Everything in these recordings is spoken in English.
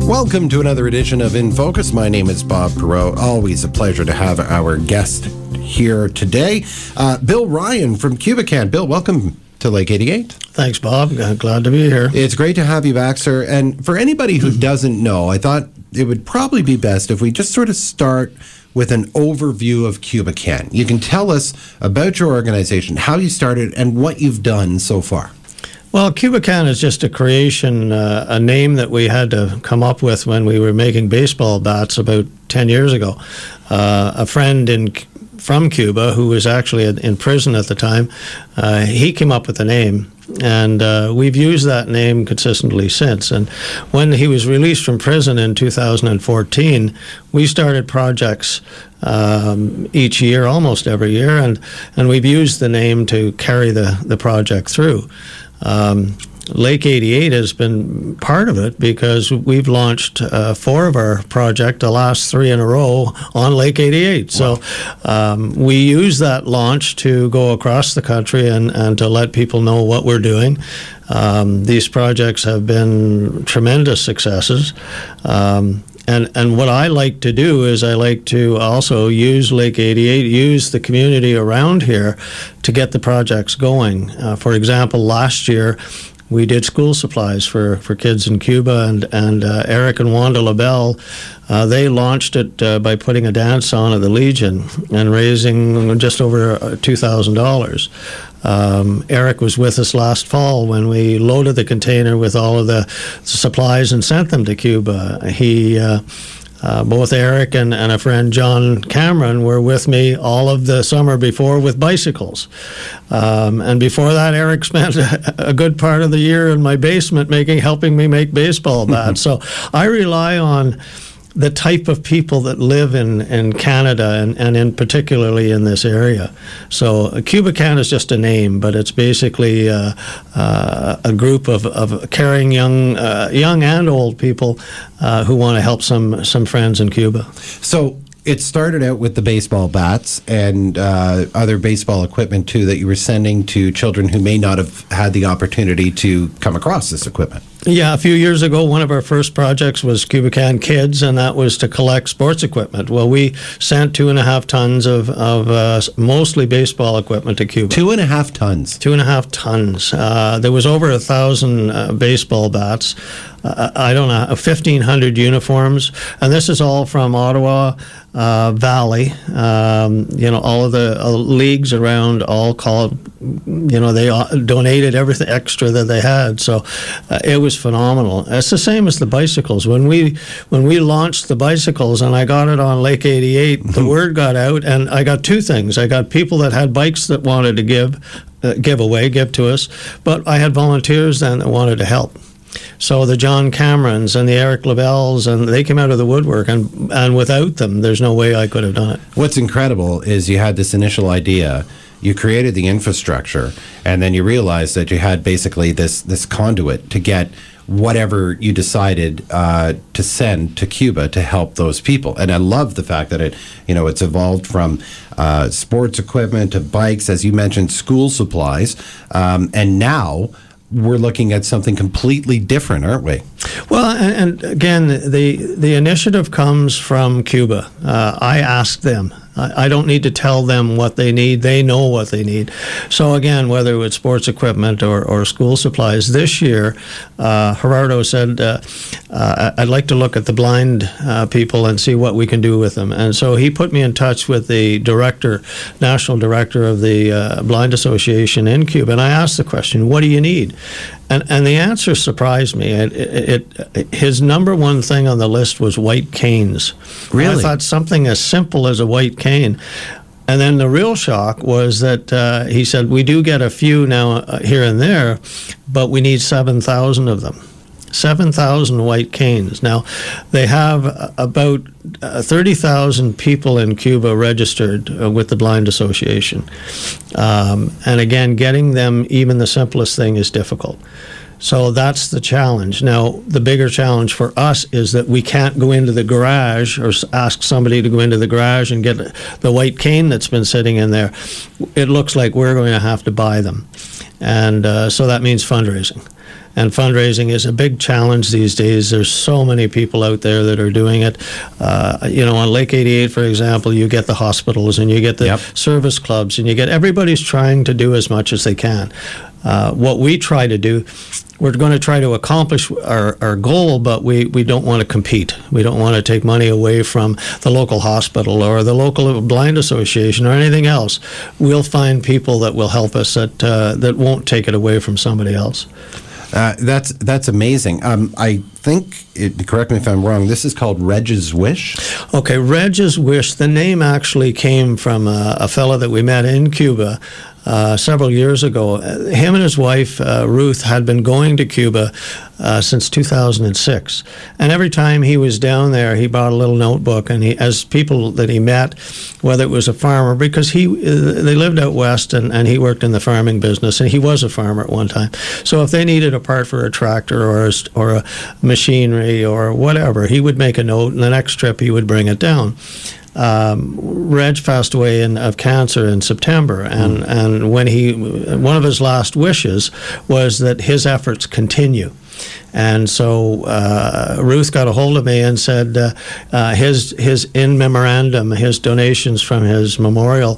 Welcome to another edition of In Focus. My name is Bob Perreault. Always a pleasure to have our guest here today, Bill Ryan from Cubican. Bill, welcome to Lake 88. Thanks, Bob. Glad to be here. It's great to have you back, sir. And for anybody who doesn't know, I thought it would probably be best if we just sort of start with an overview of Cubican. You can tell us about your organization, how you started, and what you've done so far. Well, Cubican is just a creation, a name that we had to come up with when we were making baseball bats about 10 years ago. A friend from Cuba, who was actually in prison at the time, he came up with the name, and we've used that name consistently since. And when he was released from prison in 2014, we started projects each year, almost every year, and we've used the name to carry the project through. Lake 88 has been part of it because we've launched 4 of our project, the last 3 in a row, on Lake 88. Wow. So we use that launch to go across the country and to let people know what we're doing. These projects have been tremendous successes. And what I like to do is I like to also use Lake 88, use the community around here to get the projects going. For example, last year we did school supplies for kids in Cuba, and Eric and Wanda LaBelle, they launched it by putting a dance on at the Legion and raising just over $2,000. Eric was with us last fall when we loaded the container with all of the supplies and sent them to Cuba. Both Eric and a friend, John Cameron, were with me all of the summer before with bicycles. And before that, Eric spent a good part of the year in my basement helping me make baseball bats. So I rely on the type of people that live in Canada and in particularly in this area. So Cubican is just a name, but it's basically a group of caring young and old people who want to help some friends in Cuba. So it started out with the baseball bats and other baseball equipment too that you were sending to children who may not have had the opportunity to come across this equipment. Yeah, a few years ago, one of our first projects was Cubican Kids, and that was to collect sports equipment. Well, we sent 2.5 tons of mostly baseball equipment to Cuba. 2.5 tons? 2.5 tons. There was over 1,000 baseball bats. 1,500 uniforms, and this is all from Ottawa Valley. All of the leagues around all called. They donated everything extra that they had, so it was phenomenal. It's the same as the bicycles. When we launched the bicycles, and I got it on Lake 88, the word got out, and I got 2 things. I got people that had bikes that wanted to give to us, but I had volunteers then that wanted to help. So the John Camerons and the Eric LaBelles, and they came out of the woodwork, and without them, there's no way I could have done it. What's incredible is you had this initial idea, you created the infrastructure, and then you realized that you had basically this conduit to get whatever you decided to send to Cuba to help those people. And I love the fact that it's evolved from sports equipment to bikes, as you mentioned, school supplies, and now we're looking at something completely different, aren't we? Well, and again, the initiative comes from Cuba. I asked them. I don't need to tell them what they need. They know what they need. So again, whether it's sports equipment or school supplies, this year, Gerardo said, I'd like to look at the blind people and see what we can do with them. And so he put me in touch with the national director of the Blind Association in Cuba. And I asked the question, what do you need? And the answer surprised me. His number one thing on the list was white canes. Really? I thought something as simple as a white cane. And then the real shock was that he said, we do get a few now here and there, but we need 7,000 of them. 7,000 white canes. Now, they have about 30,000 people in Cuba registered with the Blind Association. And again, getting them even the simplest thing is difficult. So that's the challenge. Now, the bigger challenge for us is that we can't go into the garage or ask somebody to go into the garage and get the white cane that's been sitting in there. It looks like we're going to have to buy them. And so that means fundraising. And fundraising is a big challenge these days. There's so many people out there that are doing it. On Lake 88, for example, you get the hospitals and you get the service clubs and you get everybody's trying to do as much as they can. What we try to do, we're going to try to accomplish our goal, but we don't want to compete. We don't want to take money away from the local hospital or the local blind association or anything else. We'll find people that will help us that won't take it away from somebody else. That's amazing. I think, correct me if I'm wrong, this is called Reg's Wish? Okay, Reg's Wish. The name actually came from a fellow that we met in Cuba several years ago. Him and his wife, Ruth, had been going to Cuba since 2006. And every time he was down there, he brought a little notebook, and as people that he met, whether it was a farmer, because they lived out west, and he worked in the farming business, and he was a farmer at one time. So if they needed a part for a tractor or a machinery or whatever, he would make a note, and the next trip he would bring it down. Reg passed away of cancer in September, and one of his last wishes was that his efforts continue. And so Ruth got a hold of me and said his in memorandum, his donations from his memorial,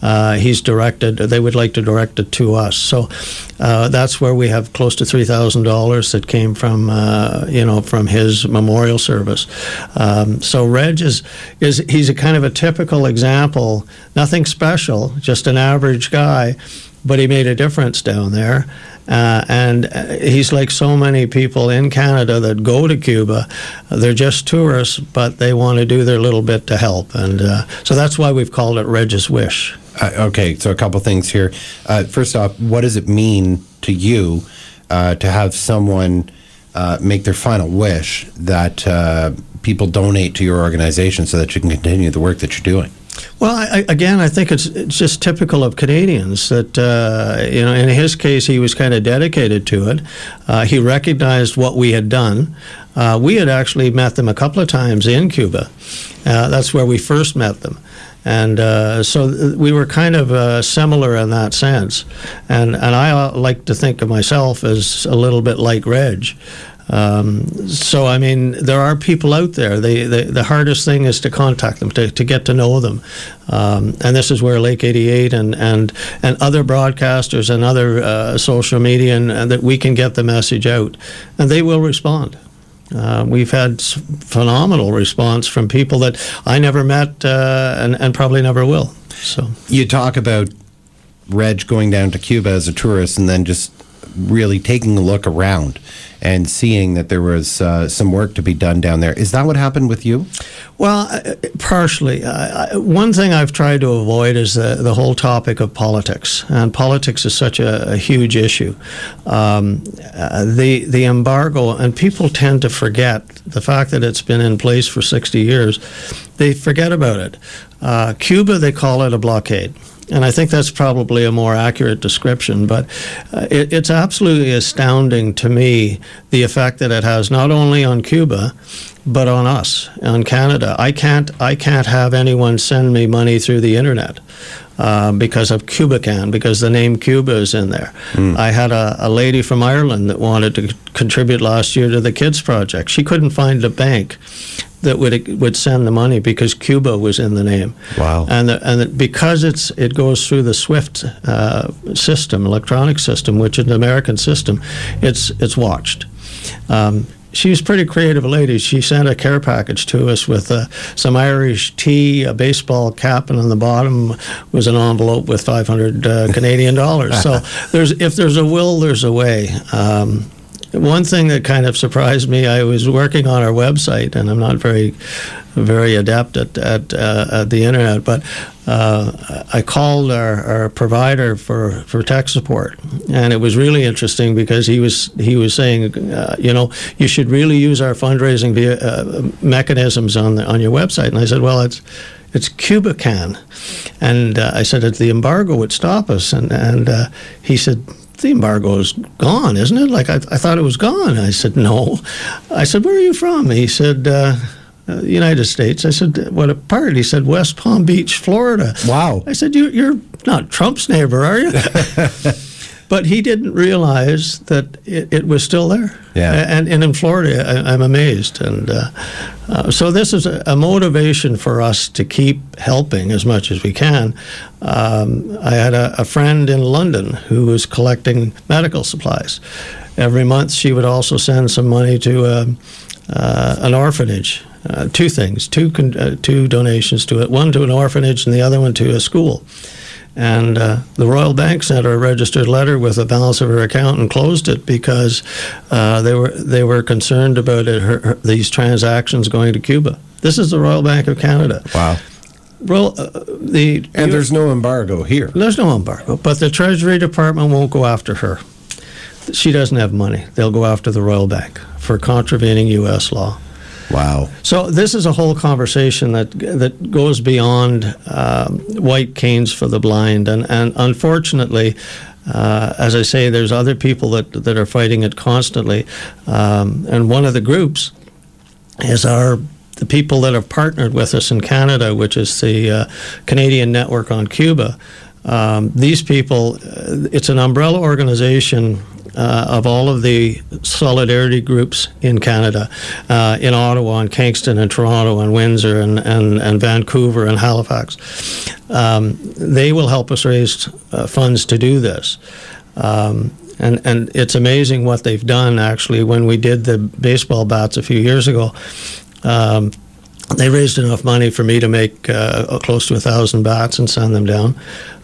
they would like to direct it to us. So that's where we have close to $3,000 that came from his memorial service. So Reg he's a kind of a typical example, nothing special, just an average guy, but he made a difference down there. And he's like so many people in Canada that go to Cuba. They're just tourists, but they want to do their little bit to help. And so that's why we've called it Reg's Wish. Okay, so a couple things here. First off, what does it mean to you to have someone make their final wish that people donate to your organization so that you can continue the work that you're doing? Well, I think it's just typical of Canadians that, in his case, he was kind of dedicated to it. He recognized what we had done. We had actually met them a couple of times in Cuba. That's where we first met them. And so we were kind of similar in that sense. And I like to think of myself as a little bit like Reg. So, I mean, there are people out there. The hardest thing is to contact them, to get to know them. And this is where Lake 88 and other broadcasters and other social media, and that we can get the message out. And they will respond. We've had phenomenal response from people that I never met and probably never will. So you talk about Reg going down to Cuba as a tourist and then just really taking a look around and seeing that there was some work to be done down there. Is that what happened with you? Well, partially. One thing I've tried to avoid is the whole topic of politics. And politics is such a huge issue. The embargo, and people tend to forget the fact that it's been in place for 60 years. They forget about it. Cuba, they call it a blockade. And I think that's probably a more accurate description, but it's absolutely astounding to me the effect that it has not only on Cuba, but on us, on Canada. I can't have anyone send me money through the internet because of CubaCan, because the name Cuba is in there. I had a lady from Ireland that wanted to contribute last year to the Kids Project. She couldn't find a bank that would send the money because Cuba was in the name. Wow! And because it goes through the SWIFT system, electronic system, which is an American system, it's watched. She was a pretty creative lady. She sent a care package to us with some Irish tea, a baseball cap, and on the bottom was an envelope with 500 Canadian dollars. So if there's a will, there's a way. One thing that kind of surprised me, I was working on our website, and I'm not very adept at the internet, but I called our provider for tech support, and it was really interesting because he was saying, you should really use our fundraising mechanisms on your website. And I said, well, it's CubaCan, and I said the embargo would stop us, and he said, the embargo is gone, isn't it? Like, I thought it was gone. I said, no. I said, where are you from? He said, United States. I said, what part? He said, West Palm Beach, Florida. Wow. I said, you're not Trump's neighbor, are you? But he didn't realize that it was still there. Yeah. And in Florida, I'm amazed. And so this is a motivation for us to keep helping as much as we can. I had a friend in London who was collecting medical supplies. Every month, she would also send some money to an orphanage. Two things, two donations to it. One to an orphanage and the other one to a school. And the Royal Bank sent her a registered letter with a balance of her account and closed it because they were concerned about these transactions going to Cuba. This is the Royal Bank of Canada. Wow. Well, there's no embargo here. There's no embargo, but the Treasury Department won't go after her. She doesn't have money. They'll go after the Royal Bank for contravening U.S. law. Wow. So this is a whole conversation that goes beyond white canes for the blind. And unfortunately, as I say, there's other people that are fighting it constantly. And one of the groups is the people that have partnered with us in Canada, which is the Canadian Network on Cuba. These people, it's an umbrella organization of all of the solidarity groups in Canada, in Ottawa and Kingston and Toronto and Windsor and Vancouver and Halifax. They will help us raise funds to do this. And it's amazing what they've done, actually. When we did the baseball bats a few years ago, they raised enough money for me to make close to 1,000 bats and send them down.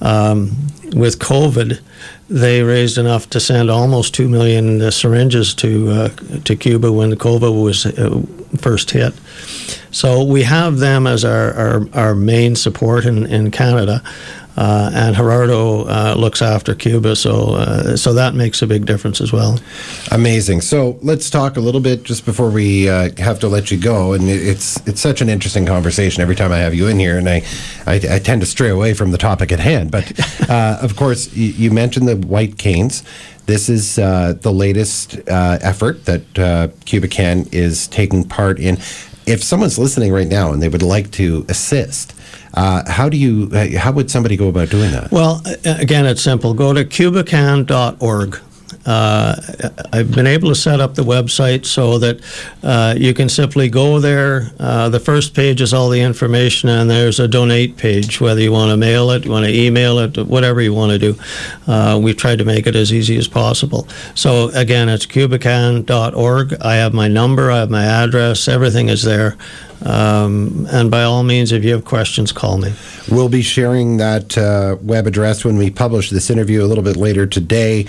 With COVID, they raised enough to send almost 2 million syringes to Cuba when the COVID was first hit. So we have them as our main support in Canada. And Gerardo looks after Cuba, so that makes a big difference as well. Amazing. So let's talk a little bit just before we have to let you go. And it's such an interesting conversation every time I have you in here, and I tend to stray away from the topic at hand. But of course, you mentioned the white canes. This is the latest effort that Cuba Can is taking part in. If someone's listening right now and they would like to assist, how would somebody go about doing that? Well, again, it's simple. Go to cubacan.org. I've been able to set up the website so that you can simply go there. The first page is all the information, and there's a donate page, whether you want to mail it, you want to email it, whatever you want to do. We've tried to make it as easy as possible. So again, it's cubacan.org. I have my number, I have my address, everything is there. And by all means, if you have questions, call me. We'll be sharing that web address when we publish this interview a little bit later today.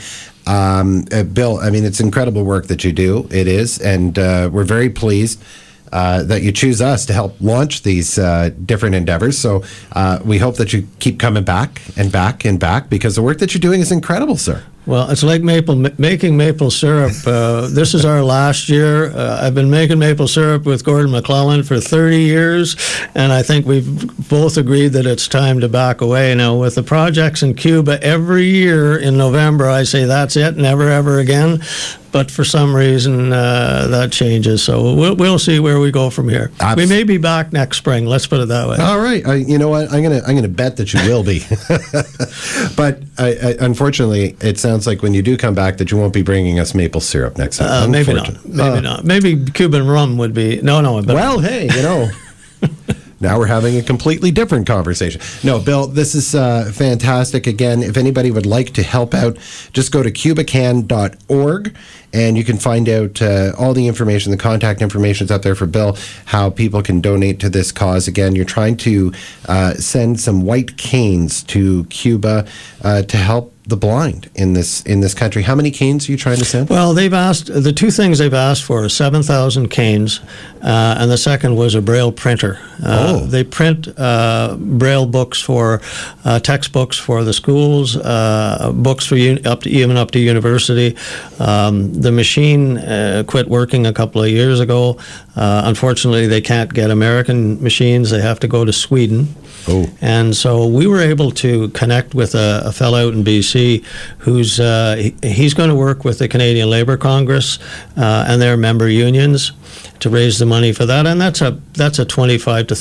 Bill, I mean, it's incredible work that you do. It is. And we're very pleased that you choose us to help launch these different endeavors. So we hope that you keep coming back and back and back, because the work that you're doing is incredible, sir. Well, it's like making maple syrup. This is our last year. I've been making maple syrup with Gordon McClellan for 30 years, and I think we've both agreed that it's time to back away. Now, with the projects in Cuba, every year in November, I say that's it, never ever again. But for some reason, that changes. So we'll see where we go from here. We may be back next spring. Let's put it that way. All right. You know what? I'm gonna bet that you will be. But unfortunately, it sounds like when you do come back that you won't be bringing us maple syrup next time. Maybe not. Maybe not. Maybe Cuban rum would be. No. Well, hey, you know. Now we're having a completely different conversation. No, Bill, this is fantastic. Again, if anybody would like to help out, just go to cubacan.org, and you can find out all the information, the contact information is up there for Bill, how people can donate to this cause. Again, you're trying to send some white canes to Cuba to help the blind in this country. How many canes are you trying to send? Well, the two things they've asked for are 7,000 canes, and the second was a Braille printer. They print Braille books for textbooks for the schools, books for up to university. The machine quit working a couple of years ago. Unfortunately, they can't get American machines. They have to go to Sweden. And so we were able to connect with a fellow out in BC C, who's he's going to work with the Canadian Labour Congress and their member unions to raise the money for that, and that's a $25,000 to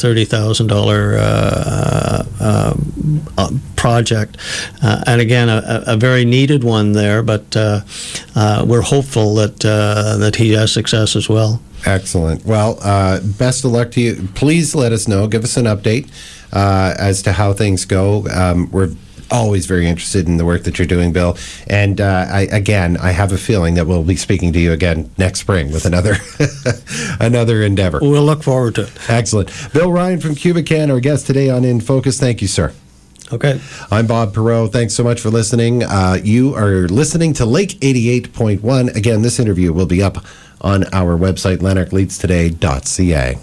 $30,000 project, and again a very needed one there. But we're hopeful that he has success as well. Excellent. Well, best of luck to you. Please let us know. Give us an update as to how things go. We're always very interested in the work that you're doing, Bill. And I have a feeling that we'll be speaking to you again next spring with another another endeavor. We'll look forward to it. Excellent. Bill Ryan from Cubican, our guest today on In Focus. Thank you, sir. Okay. I'm Bob Perreault. Thanks so much for listening. You are listening to Lake 88.1. Again, this interview will be up on our website, lanarkleadstoday.ca.